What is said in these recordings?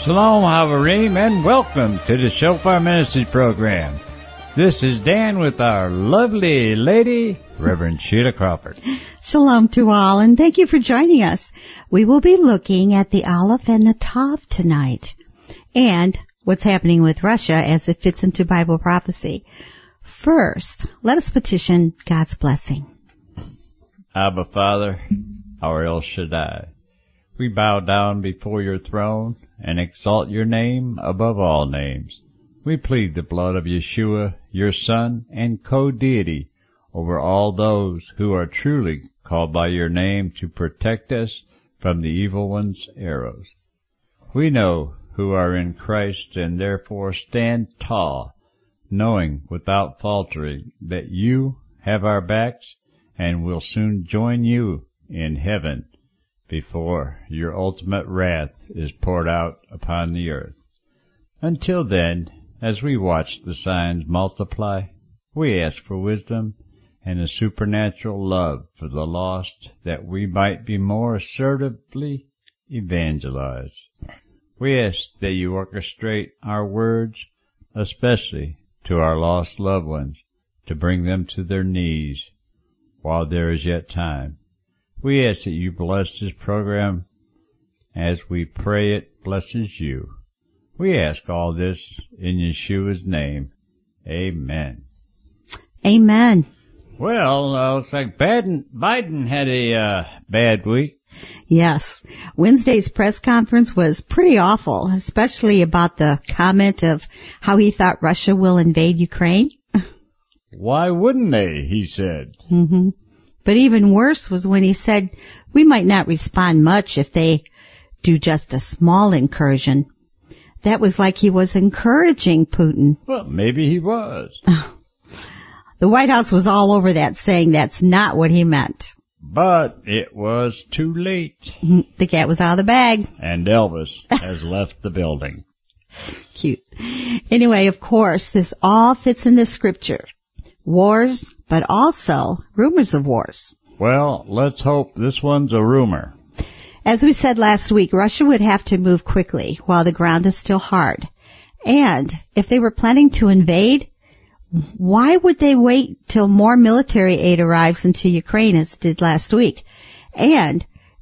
Shalom, Havarim, and welcome to the Shofar Ministries program. This is Dan with our lovely lady, Reverend Sheila Crawford. Shalom to all, and thank you for joining us. We will be looking at the Aleph and the Tav tonight, and what's happening with Russia as it fits into Bible prophecy. First, let us petition God's blessing. Abba, Father, our El Shaddai, we bow down before your throne and exalt your name above all names. We plead the blood of Yeshua, your Son and co-deity, over all those who are truly called by your name to protect us from the evil one's arrows. We know who are in Christ and therefore stand tall, knowing without faltering that you have our backs and will soon join you in heaven before your ultimate wrath is poured out upon the earth. Until then, as we watch the signs multiply, we ask for wisdom and a supernatural love for the lost, that we might be more assertively evangelize. We ask that you orchestrate our words, especially to our lost loved ones, to bring them to their knees while there is yet time. We ask that you bless this program as we pray it blesses you. We ask all this in Yeshua's name. Amen. Amen. Well, looks like Biden had a bad week. Yes. Wednesday's press conference was pretty awful, especially about the comment of how he thought Russia will invade Ukraine. Why wouldn't they, he said. Mm-hmm. But even worse was when he said we might not respond much if they do just a small incursion. That was like he was encouraging Putin. Well, maybe he was. The White House was all over that, saying that's not what he meant. But it was too late. The cat was out of the bag. And Elvis has left the building. Cute. Anyway, of course, this all fits into Scripture. Wars, but also rumors of wars. Well, let's hope this one's a rumor. As we said last week, Russia would have to move quickly while the ground is still hard. And if they were planning to invade, why would they wait till more military aid arrives into Ukraine as it did last week? And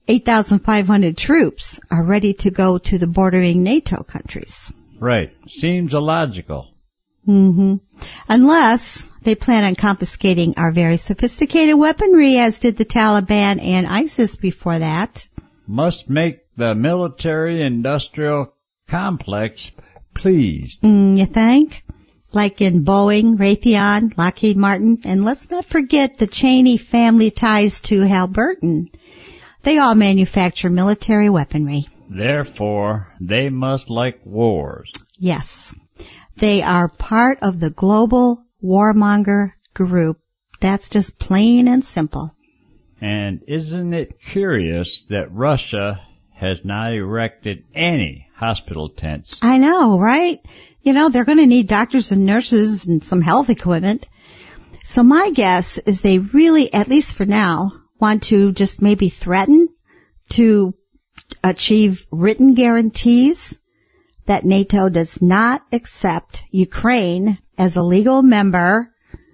8,500 troops are ready to go to the bordering NATO countries. Right. Seems illogical. Mm-hmm. Unless they plan on confiscating our very sophisticated weaponry, as did the Taliban and ISIS before that. Must make the military-industrial complex pleased. You think? Like in Boeing, Raytheon, Lockheed Martin, and let's not forget the Cheney family ties to Halliburton. They all manufacture military weaponry. Therefore, they must like wars. Yes. They are part of the global warmonger group. That's just plain and simple. And isn't it curious that Russia has not erected any hospital tents? I know, right? You know, they're going to need doctors and nurses and some health equipment. So my guess is they really, at least for now, want to just maybe threaten to achieve written guarantees that NATO does not accept Ukraine as a legal member,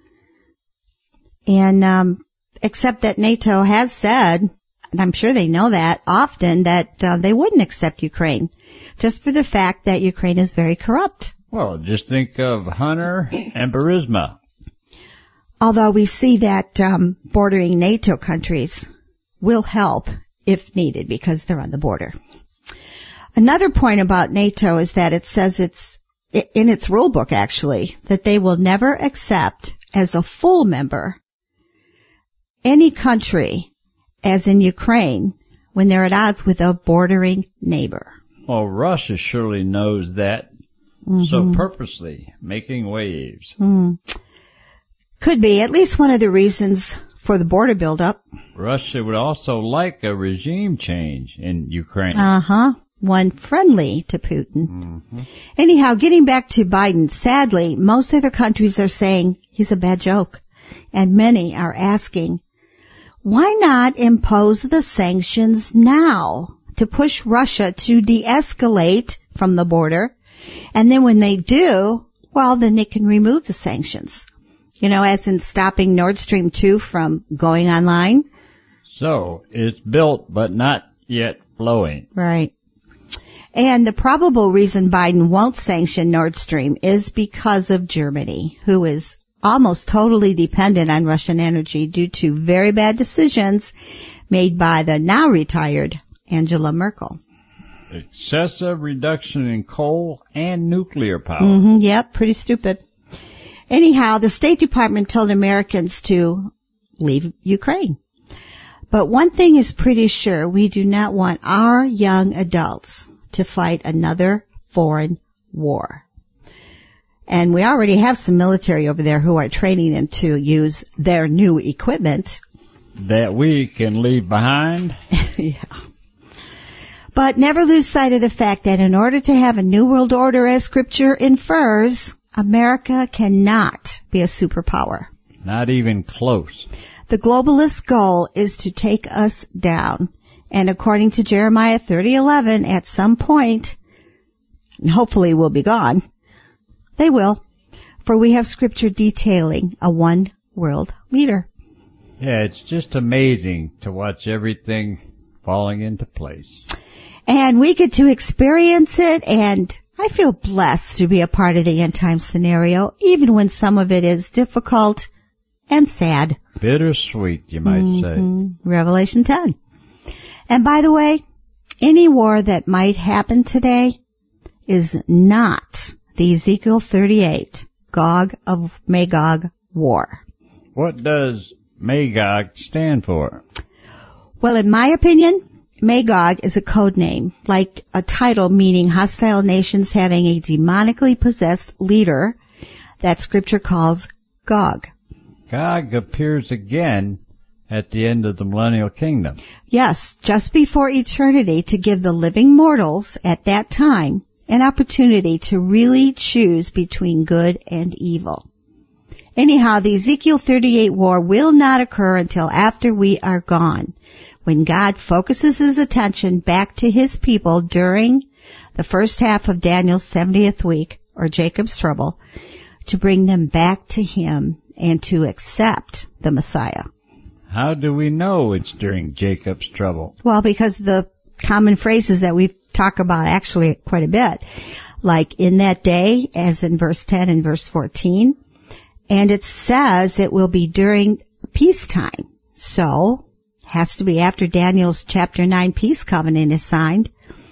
and except that NATO has said, and I'm sure they know that often, that they wouldn't accept Ukraine, just for the fact that Ukraine is very corrupt. Well, just think of Hunter and Burisma. Although we see that bordering NATO countries will help if needed because they're on the border. Another point about NATO is that it says it's in its rule book, actually, that they will never accept as a full member any country, as in Ukraine, when they're at odds with a bordering neighbor. Well, Russia surely knows that, so purposely making waves. Could be at least one of the reasons for the border buildup. Russia would also like a regime change in Ukraine. One friendly to Putin. Anyhow, getting back to Biden, sadly, most other countries are saying he's a bad joke. And many are asking, why not impose the sanctions now to push Russia to de-escalate from the border. And then when they do, well, then they can remove the sanctions. As in stopping Nord Stream 2 from going online. So, it's built but not yet flowing. Right. And the probable reason Biden won't sanction Nord Stream is because of Germany, who is almost totally dependent on Russian energy due to very bad decisions made by the now retired Angela Merkel. Excessive reduction in coal and nuclear power. Yep, pretty stupid. Anyhow, the State Department told Americans to leave Ukraine. But one thing is pretty sure, we do not want our young adults to fight another foreign war. And we already have some military over there who are training them to use their new equipment. That we can leave behind. Yeah. But never lose sight of the fact that in order to have a new world order as Scripture infers, America cannot be a superpower. Not even close. The globalist goal is to take us down. And according to Jeremiah 30:11, at some point, and hopefully we'll be gone, they will, for we have Scripture detailing a one world leader. Yeah, it's just amazing to watch everything falling into place. And we get to experience it, and I feel blessed to be a part of the end time scenario, even when some of it is difficult and sad. Bittersweet, you might say. Revelation 10. And by the way, any war that might happen today is not the Ezekiel 38 Gog of Magog war. What does Magog stand for? Well, in my opinion, Magog is a code name, like a title meaning hostile nations having a demonically possessed leader that Scripture calls Gog. Gog appears again at the end of the millennial kingdom. Yes, just before eternity, to give the living mortals at that time an opportunity to really choose between good and evil. Anyhow, the Ezekiel 38 war will not occur until after we are gone, when God focuses his attention back to his people during the first half of Daniel's 70th week, or Jacob's trouble, to bring them back to him and to accept the Messiah. How do we know it's during Jacob's trouble? Well, because the common phrases that we talk about actually quite a bit, like in that day, as in verse 10 and verse 14, and it says it will be during peacetime. So, has to be after Daniel's chapter 9 peace covenant is signed.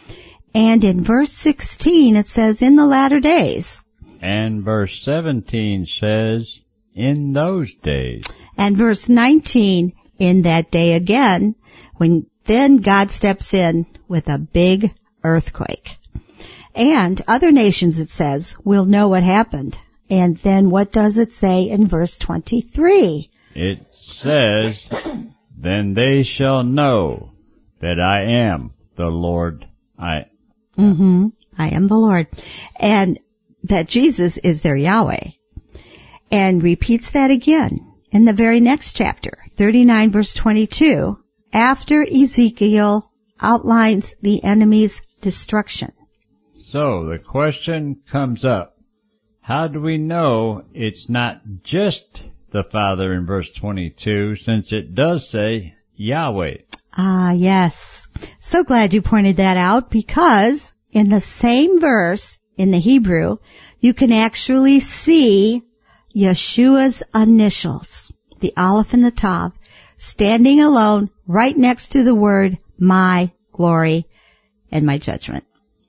And in verse 16 it says in the latter days. And verse 17 says in those days. And verse 19, in that day again, when then God steps in with a big earthquake. And other nations, it says, will know what happened. And then what does it say in verse 23? It says, then they shall know that I am the Lord. I am the Lord. And that Jesus is their Yahweh. And repeats that again in the very next chapter, 39 verse 22, after Ezekiel outlines the enemy's destruction. So the question comes up, how do we know it's not just the Father in verse 22, since it does say Yahweh? Ah, yes. So glad you pointed that out, because in the same verse in the Hebrew, you can actually see Yeshua's initials, the Aleph and the Tav, standing alone right next to the word my glory and my judgment.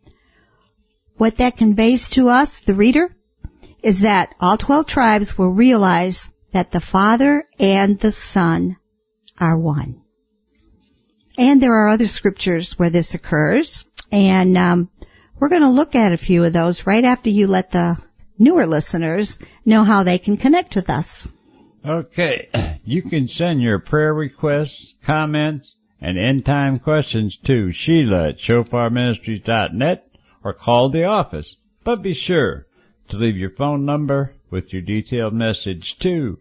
What that conveys to us, the reader, is that all 12 tribes will realize that the Father and the Son are one. And there are other scriptures where this occurs, and we're going to look at a few of those right after you let the newer listeners know how they can connect with us. Okay, you can send your prayer requests, comments, and end-time questions to Sheila@shofarministries.net or call the office. But be sure to leave your phone number with your detailed message to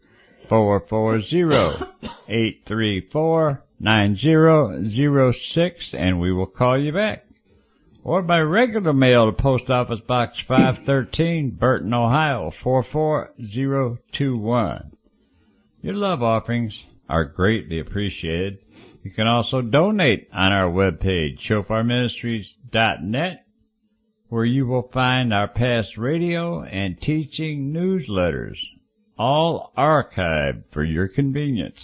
440-834-9006, and we will call you back. or by regular mail to Post Office Box 513, Burton, Ohio 44021. Your love offerings are greatly appreciated. You can also donate on our webpage, shofarministries.net, where you will find our past radio and teaching newsletters, all archived for your convenience.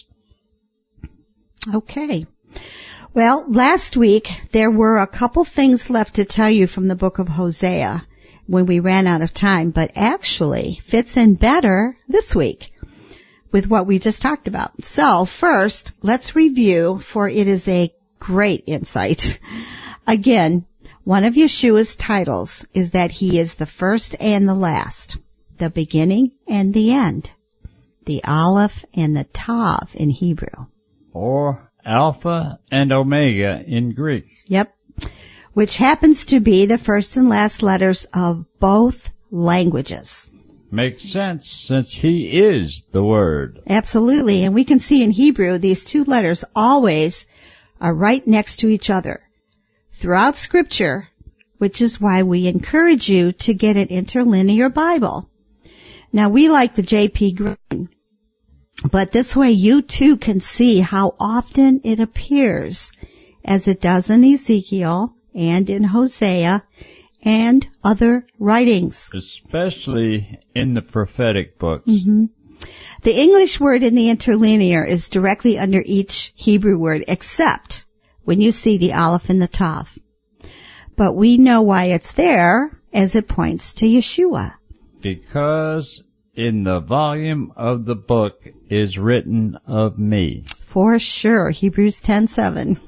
Okay. Well, last week there were a couple things left to tell you from the book of Hosea when we ran out of time, but actually fits in better this week with what we just talked about. So first, let's review, for it is a great insight. Again, one of Yeshua's titles is that he is the first and the last, the beginning and the end, the Aleph and the Tav in Hebrew. Or Alpha and Omega in Greek. Yep. Which happens to be the first and last letters of both languages. Makes sense, since he is the Word. Absolutely. And we can see in Hebrew these two letters always are right next to each other throughout Scripture, which is why we encourage you to get an interlinear Bible. Now, we like the J.P. Green, but this way you too can see how often it appears, as it does in Ezekiel and in Hosea and other writings. Especially in the prophetic books. Mm-hmm. The English word in the interlinear is directly under each Hebrew word, except when you see the Aleph and the Tav. But we know why it's there, as it points to Yeshua. Because in the volume of the book is written of me. For sure, Hebrews 10:7.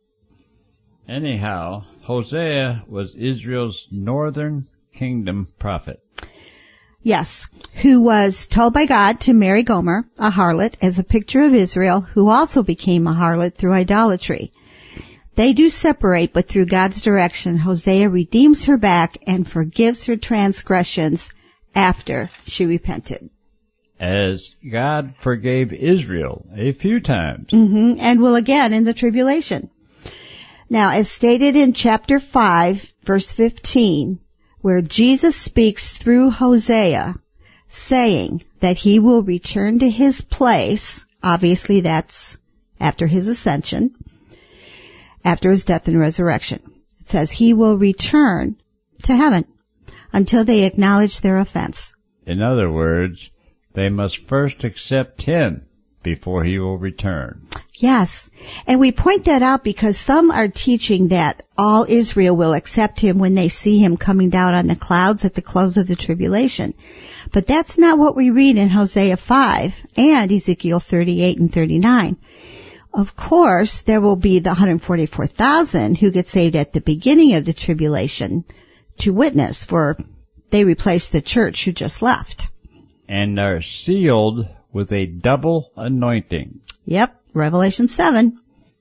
Anyhow, Hosea was Israel's northern kingdom prophet. Yes, who was told by God to marry Gomer, a harlot, as a picture of Israel, who also became a harlot through idolatry. They do separate, but through God's direction, Hosea redeems her back and forgives her transgressions after she repented. As God forgave Israel a few times. And will again in the tribulation. Now, as stated in chapter 5, verse 15, where Jesus speaks through Hosea, saying that he will return to his place, obviously that's after his ascension, after his death and resurrection. It says he will return to heaven until they acknowledge their offense. In other words, they must first accept him before he will return. Yes, and we point that out because some are teaching that all Israel will accept him when they see him coming down on the clouds at the close of the tribulation. But that's not what we read in Hosea 5 and Ezekiel 38 and 39. Of course, there will be the 144,000 who get saved at the beginning of the tribulation to witness, for they replace the church who just left. And are sealed with a double anointing. Yep, Revelation 7.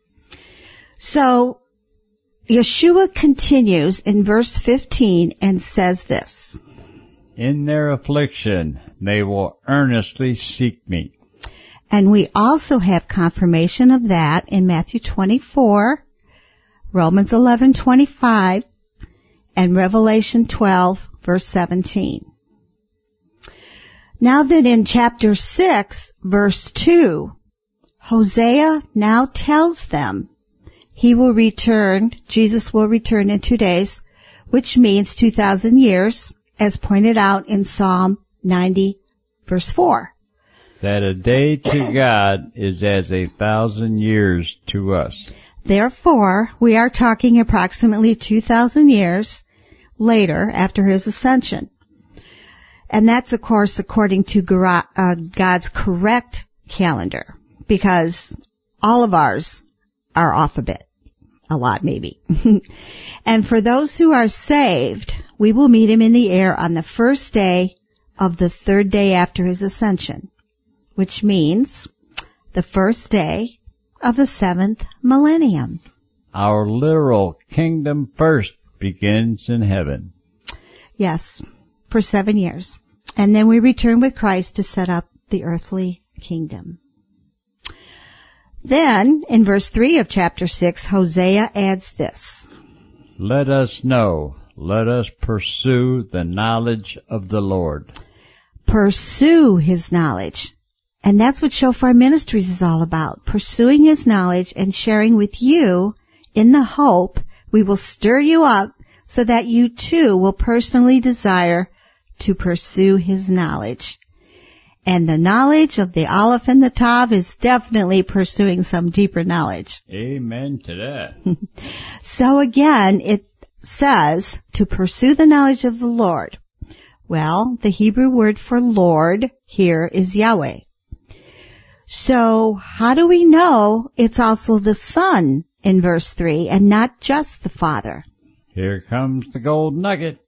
So, Yeshua continues in verse 15 and says this. In their affliction, they will earnestly seek me. And we also have confirmation of that in Matthew 24, Romans 11:25, and Revelation 12, verse 17. Now that in chapter 6, verse 2, Hosea now tells them he will return, Jesus will return in 2 days, which means 2,000 years, as pointed out in Psalm 90, verse 4. That a day to God is as 1,000 years to us. Therefore, we are talking approximately 2,000 years later after his ascension. And that's, of course, according to God's correct calendar, because all of ours are off a bit. A lot, maybe. And for those who are saved, we will meet him in the air on the first day of the third day after his ascension, which means the first day of the 7th millennium. Our literal kingdom first begins in heaven. Yes, for 7 years. And then we return with Christ to set up the earthly kingdom. Then, in verse 3 of chapter 6, Hosea adds this. Let us know, let us pursue the knowledge of the Lord. Pursue His knowledge. And that's what Shofar Ministries is all about. Pursuing His knowledge and sharing with you in the hope we will stir you up so that you too will personally desire to pursue His knowledge. And the knowledge of the Aleph and the Tav is definitely pursuing some deeper knowledge. Amen to that. So again, it says to pursue the knowledge of the Lord. Well, the Hebrew word for Lord here is Yahweh. So how do we know it's also the Son in verse 3 and not just the Father? Here comes the gold nugget.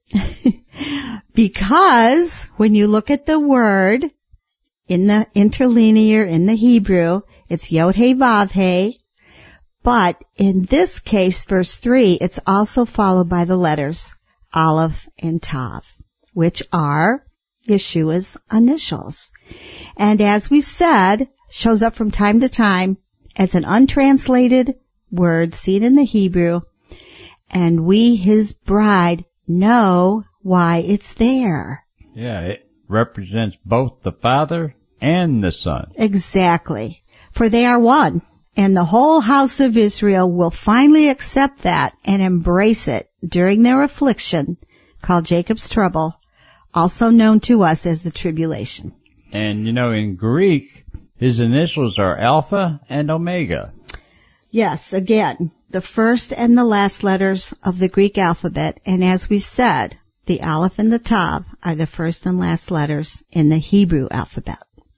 Because when you look at the word in the interlinear in the Hebrew, it's Yod He Vav He. But in this case, verse 3, it's also followed by the letters Aleph and Tav, which are Yeshua's initials. And as we said, shows up from time to time as an untranslated word seen in the Hebrew, and we, His bride, know why it's there. Yeah, it represents both the Father and the Son. Exactly. For they are one, and the whole house of Israel will finally accept that and embrace it during their affliction, called Jacob's trouble, also known to us as the tribulation. And you know, in Greek, His initials are Alpha and Omega. Yes, again, the first and the last letters of the Greek alphabet, and as we said, the Aleph and the Tav are the first and last letters in the Hebrew alphabet.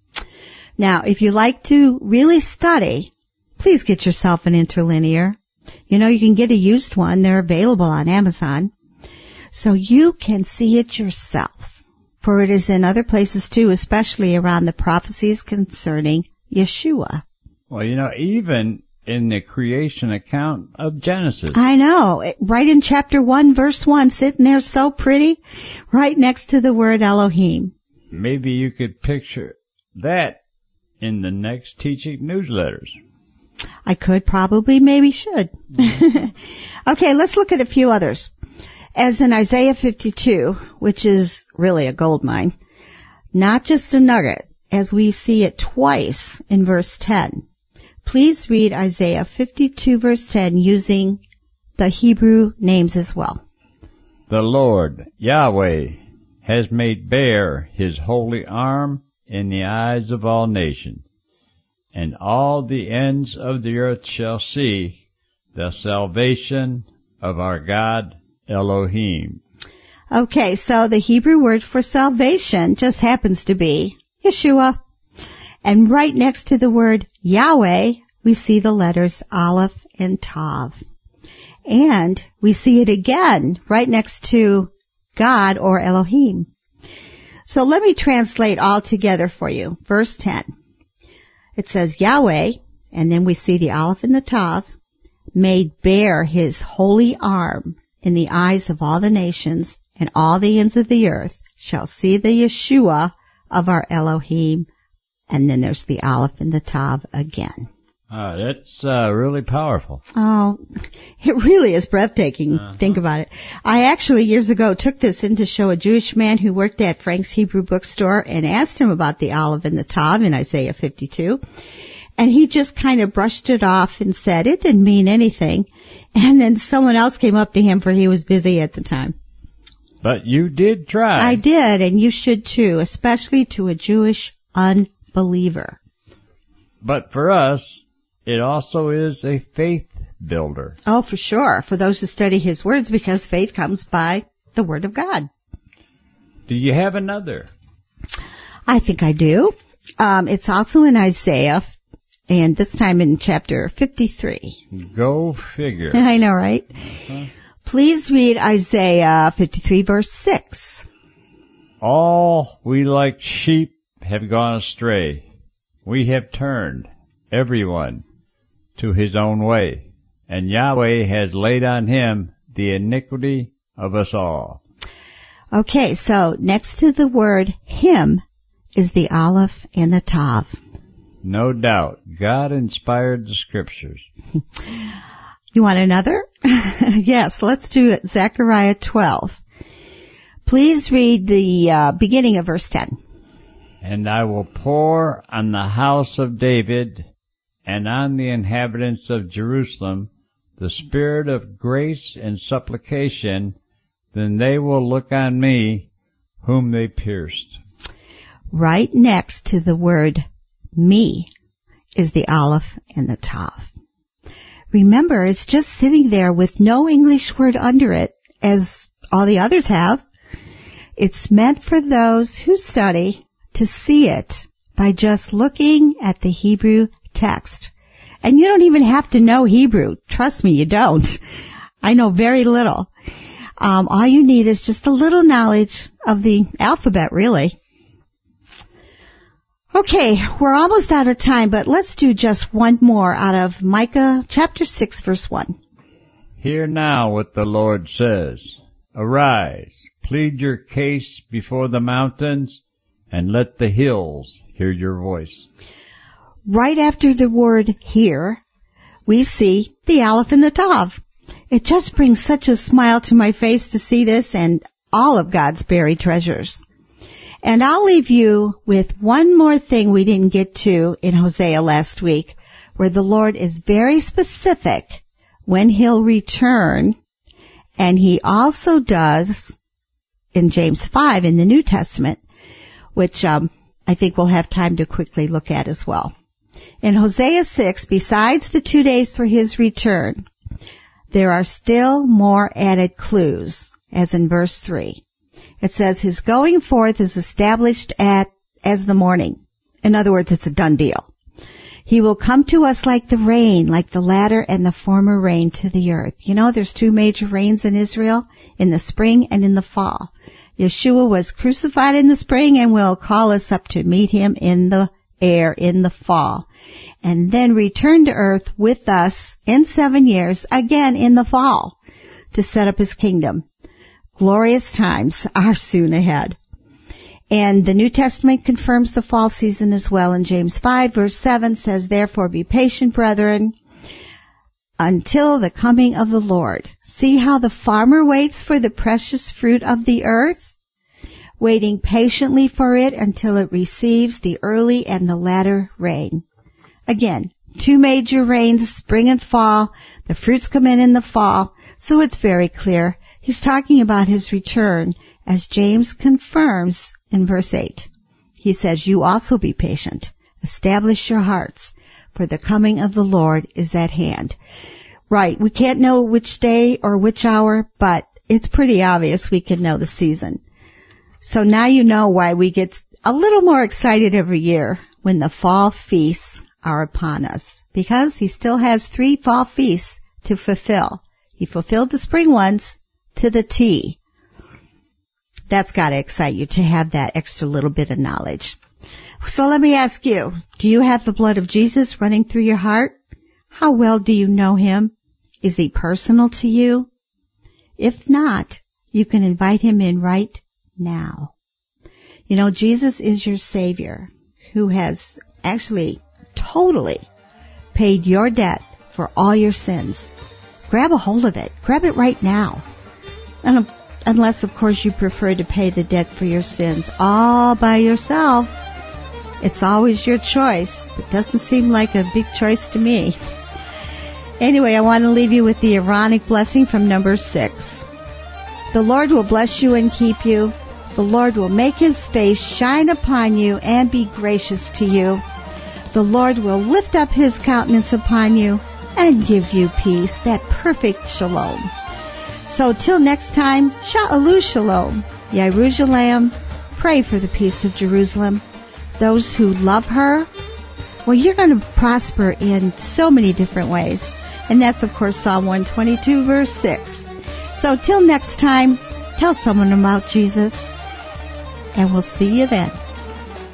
Now, if you like to really study, please get yourself an interlinear. You know, you can get a used one. They're available on Amazon. So you can see it yourself. For it is in other places too, especially around the prophecies concerning Yeshua. Well, you know, even in the creation account of Genesis. I know. Right in chapter 1, verse 1, sitting there so pretty, right next to the word Elohim. Maybe you could picture that in the next teaching newsletters. I could, probably, maybe should. Okay, let's look at a few others. As in Isaiah 52, which is really a gold mine, not just a nugget, as we see it twice in verse 10. Please read Isaiah 52 verse 10 using the Hebrew names as well. The Lord, Yahweh, has made bare His holy arm in the eyes of all nations, and all the ends of the earth shall see the salvation of our God Elohim. Okay, so the Hebrew word for salvation just happens to be Yeshua. And right next to the word Yahweh, we see the letters Aleph and Tav. And we see it again right next to God or Elohim. So let me translate all together for you. Verse 10. It says Yahweh, and then we see the Aleph and the Tav, made bare His holy arm in the eyes of all the nations, and all the ends of the earth shall see the Yeshua of our Elohim. And then there's the Aleph and the Tav again. That's really powerful. Oh, it really is breathtaking. Think about it. I actually years ago took this in to show a Jewish man who worked at Frank's Hebrew Bookstore and asked him about the Aleph and the Tav in Isaiah 52. And he just kind of brushed it off and said it didn't mean anything. And then someone else came up to him, for he was busy at the time. But you did try. I did, and you should too, especially to a Jewish unbeliever. But for us, it also is a faith builder. Oh, for sure. For those who study His words, because faith comes by the Word of God. Do you have another? I think I do. It's also in Isaiah, and this time in chapter 53. Go figure. I know, right? Please read Isaiah 53 verse 6. All we like sheep have gone astray. We have turned, everyone, to his own way, and Yahweh has laid on Him the iniquity of us all. Okay, so next to the word Him is the Aleph and the Tav. No doubt, God inspired the Scriptures. You want another? Yes, let's do it. Zechariah 12. Please read the beginning of verse 10. And I will pour on the house of David and on the inhabitants of Jerusalem the spirit of grace and supplication, then they will look on me whom they pierced. Right next to the word me is the Aleph and the Tav. Remember, it's just sitting there with no English word under it, as all the others have. It's meant for those who study to see it by just looking at the Hebrew text. And you don't even have to know Hebrew. Trust me, you don't. I know very little. All you need is just a little knowledge of the alphabet, really. Okay, we're almost out of time, but let's do just one more out of Micah chapter 6, verse 1. Hear now what the Lord says. Arise, plead your case before the mountains, and let the hills hear your voice. Right after the word hear, we see the Aleph and the Tav. It just brings such a smile to my face to see this and all of God's buried treasures. And I'll leave you with one more thing we didn't get to in Hosea last week, where the Lord is very specific when He'll return, and He also does in James 5 in the New Testament, which I think we'll have time to quickly look at as well. In Hosea 6, besides the 2 days for His return, there are still more added clues, as in verse 3. It says, His going forth is established as the morning. In other words, it's a done deal. He will come to us like the rain, like the latter and the former rain to the earth. You know, there's 2 major rains in Israel, in the spring and in the fall. Yeshua was crucified in the spring and will call us up to meet Him in the air in the fall. And then return to earth with us in 7 years, again in the fall, to set up His kingdom. Glorious times are soon ahead. And the New Testament confirms the fall season as well. In James 5 verse 7 says, Therefore be patient, brethren, until the coming of the Lord. See how the farmer waits for the precious fruit of the earth, waiting patiently for it until it receives the early and the latter rain. Again, 2 major rains, spring and fall. The fruits come in the fall, so it's very clear. He's talking about His return, as James confirms in verse 8. He says, You also be patient. Establish your hearts, for the coming of the Lord is at hand. Right, we can't know which day or which hour, but it's pretty obvious we can know the season. So now you know why we get a little more excited every year when the fall feasts are upon us, because He still has 3 fall feasts to fulfill. He fulfilled the spring ones to the T. That's got to excite you to have that extra little bit of knowledge. So let me ask you, do you have the blood of Jesus running through your heart? How well do you know Him? Is He personal to you? If not, you can invite Him in right now. You know, Jesus is your Savior, who has actually totally paid your debt for all your sins. Grab a hold of it. Grab it right now. And unless, of course, you prefer to pay the debt for your sins all by yourself. It's always your choice, but doesn't seem like a big choice to me. Anyway, I want to leave you with the Aaronic blessing from number 6. The Lord will bless you and keep you. The Lord will make His face shine upon you and be gracious to you. The Lord will lift up His countenance upon you and give you peace, that perfect shalom. So till next time, Sha'alu Shalom, Yerushalayim, pray for the peace of Jerusalem. Those who love her, well, you're going to prosper in so many different ways. And that's, of course, Psalm 122, verse 6. So till next time, tell someone about Jesus, and we'll see you then.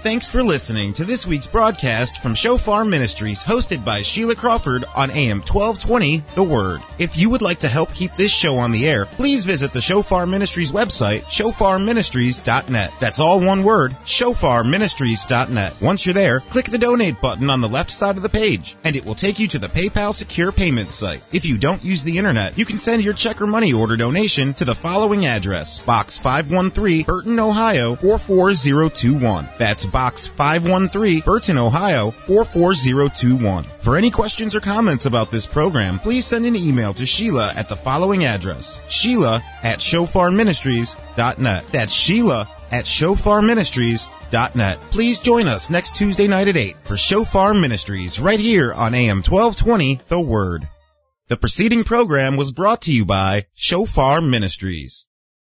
Thanks for listening to this week's broadcast from Shofar Ministries, hosted by Sheila Crawford on AM 1220, The Word. If you would like to help keep this show on the air, please visit the Shofar Ministries website, shofarministries.net. That's all one word, shofarministries.net. Once you're there, click the donate button on the left side of the page, and it will take you to the PayPal secure payment site. If you don't use the internet, you can send your check or money order donation to the following address: Box 513, Burton, Ohio 44021. That's Box 513, Burton, Ohio 44021. For any questions or comments about this program, please send an email to Sheila at the following address: Sheila@shofarministries.net. That's Sheila@shofarministries.net. Please join us next Tuesday night at 8 for Shofar Ministries right here on AM 1220, The Word. The preceding program was brought to you by Shofar Ministries.